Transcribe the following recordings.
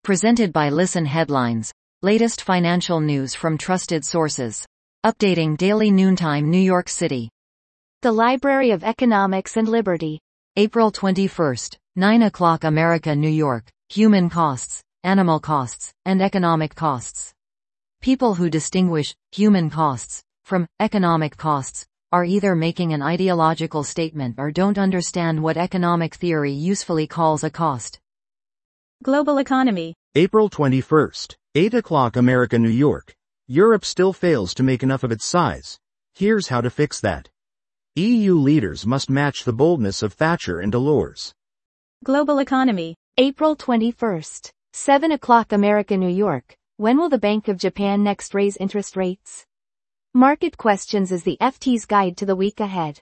Presented by Listen Headlines. Latest financial news from trusted sources. Updating daily noontime New York City. The Library of Economics and Liberty. April 21st, 9 o'clock America, New York. Human costs, animal costs, and economic costs. People who distinguish human costs from economic costs are either making an ideological statement or don't understand what economic theory usefully calls a cost. Global economy. April 21st, 8 o'clock America, New York. Europe still fails to make enough of its size. Here's how to fix that. EU leaders must match the boldness of Thatcher and Delors. Global economy. April 21st, 7 o'clock America, New York. When will the Bank of Japan next raise interest rates? Market Questions is the FT's guide to the week ahead.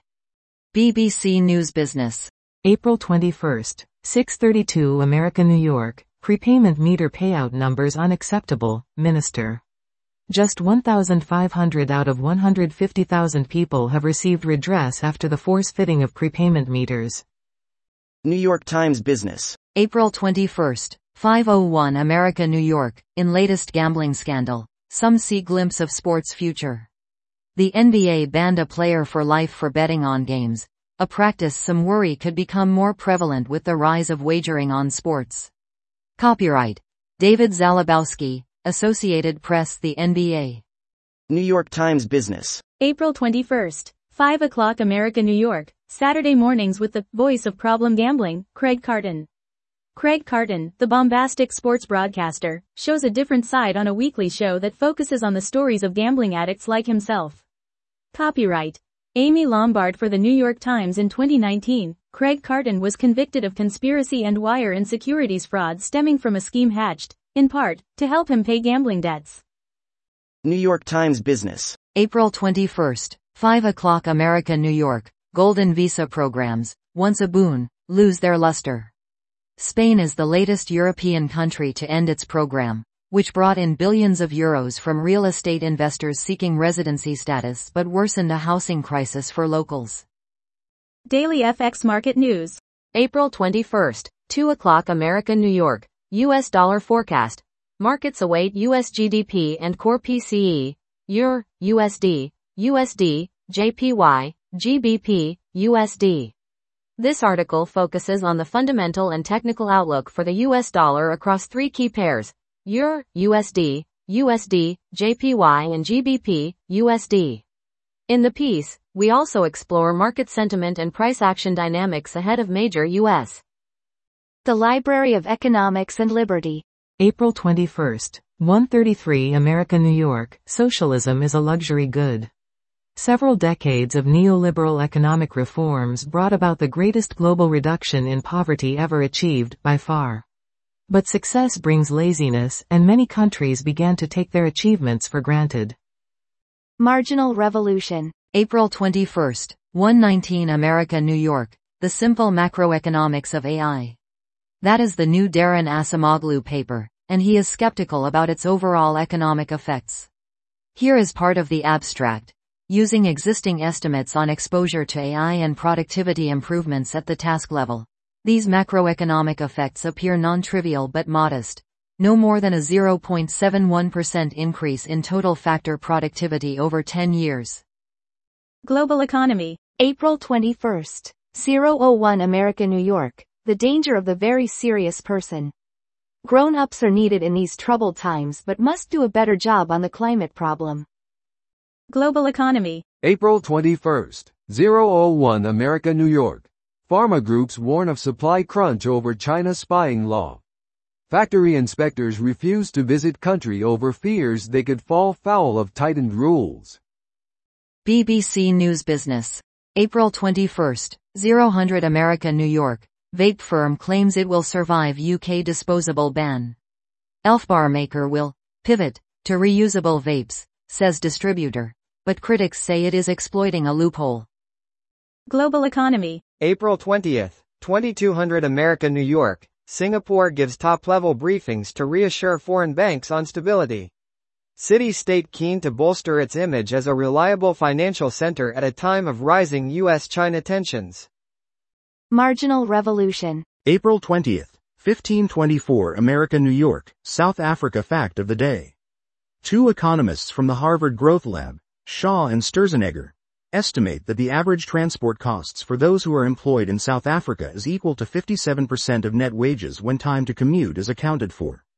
BBC News Business. April 21st, 6:32 America, New York. Prepayment meter payout numbers unacceptable, Minister. Just 1,500 out of 150,000 people have received redress after the force-fitting of prepayment meters. New York Times Business. April 21st, 5:01 America, New York. In latest gambling scandal, some see glimpse of sports future. The NBA banned a player for life for betting on games, a practice some worry could become more prevalent with the rise of wagering on sports. Copyright David Zalabowski, Associated Press, the NBA. New York Times Business. Broadcast. April 21st, 5 o'clock America, New York. Saturday mornings with the voice of problem gambling, Craig Carton. Craig Carton, the bombastic sports broadcaster, shows a different side on a weekly show that focuses on the stories of gambling addicts like himself. Copyright Amy Lombard for the New York Times. In 2019, Craig Carton was convicted of conspiracy and wire and securities fraud stemming from a scheme hatched, in part, to help him pay gambling debts. New York Times Business. April 21st, 5 o'clock America, New York. Golden visa programs, once a boon, lose their luster. Spain is the latest European country to end its program, which brought in billions of euros from real estate investors seeking residency status but worsened a housing crisis for locals. Daily FX Market News. April 21st, 2 o'clock America, New York. US dollar forecast. Markets await US GDP and core PCE, EUR, USD, USD, JPY, GBP, USD. This article focuses on the fundamental and technical outlook for the US dollar across three key pairs, EUR, USD, USD, JPY and GBP, USD. In the piece, we also explore market sentiment and price action dynamics ahead of major U.S. The Library of Economics and Liberty. April 21st, 1:33 America, New York. Socialism is a luxury good. Several decades of neoliberal economic reforms brought about the greatest global reduction in poverty ever achieved, by far. But success brings laziness, and many countries began to take their achievements for granted. Marginal Revolution. April 21st, 1:19 America, New York. The Simple Macroeconomics of AI. That is the new Daron Acemoglu paper, and he is skeptical about its overall economic effects. Here is part of the abstract. Using existing estimates on exposure to AI and productivity improvements at the task level, these macroeconomic effects appear non-trivial but modest. No more than a 0.71% increase in total factor productivity over 10 years. Global economy. April 21st, 0:01 America, New York. The danger of the very serious person. Grown-ups are needed in these troubled times but must do a better job on the climate problem. Global economy. April 21st, 0:01 America, New York. Pharma groups warn of supply crunch over China spying law. Factory inspectors refuse to visit country over fears they could fall foul of tightened rules. BBC News Business. April 21st, 0:00 America, New York. Vape firm claims it will survive UK disposable ban. Elf bar maker will pivot to reusable vapes, says distributor, but critics say it is exploiting a loophole. Global economy. April 20th, 2200 America, New York. Singapore gives top-level briefings to reassure foreign banks on stability. City-state keen to bolster its image as a reliable financial center at a time of rising U.S.-China tensions. Marginal Revolution. April 20th, 1524 America New York, South Africa Fact of the Day. Two economists from the Harvard Growth Lab, Shaw and Sturzenegger, estimate that the average transport costs for those who are employed in South Africa is equal to 57% of net wages when time to commute is accounted for.